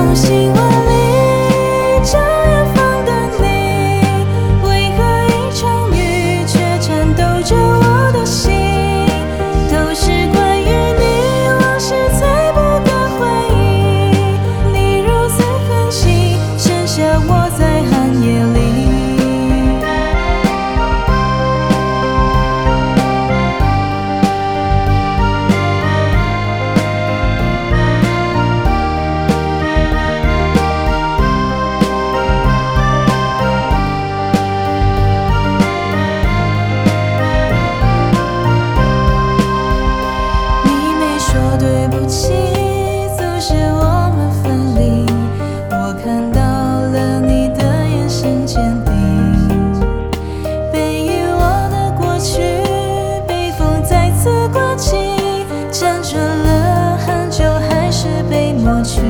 风行万里，找远方的你，为何一场雨却颤抖着我的心？都是关于你，往事才不敢回忆。你如此狠心，剩下我在寒夜里。你没说对不起，阻止我们分离。我看到了你的眼神坚定，背于我的过去，被风再次刮起，辗转了很久，还是被抹去。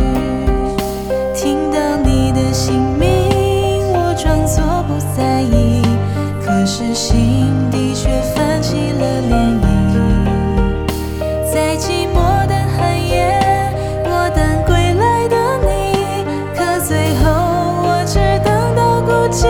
听到你的姓名，我装作不在意，可是心底却泛起了涟漪。在寂寞的寒夜，我等归来的你，可最后我只等到孤寂。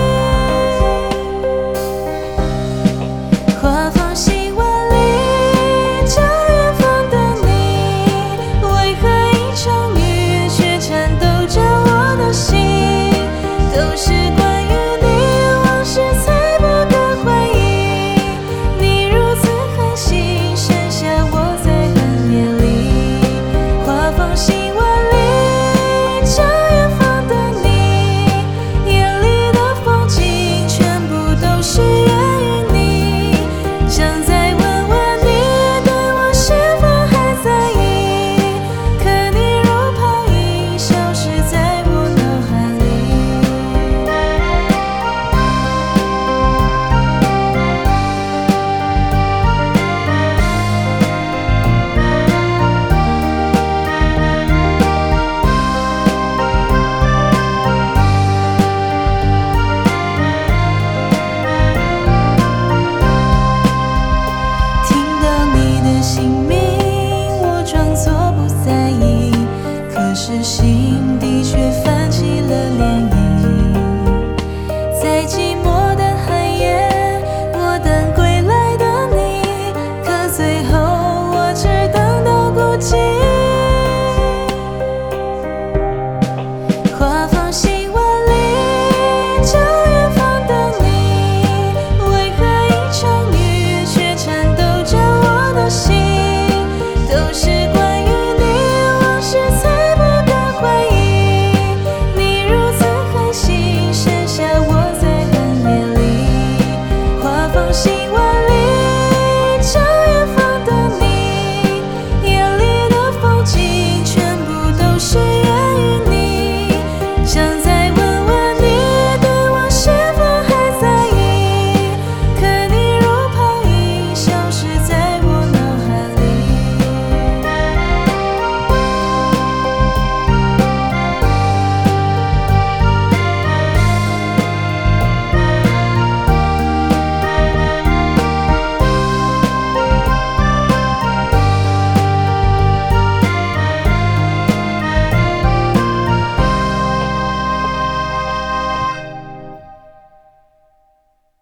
话风行万里，找远方的你，为何一场雨却颤抖着我的心？都是关于你，往事才不敢回忆。你如此狠心，剩下我在寒夜里。话风行万里，找远方的你，眼里的风景全部都是源于你。想再问问你，对我是否还在意？可你如泡影，消失在我脑海里。听到你的姓名，我装作不在意，可是心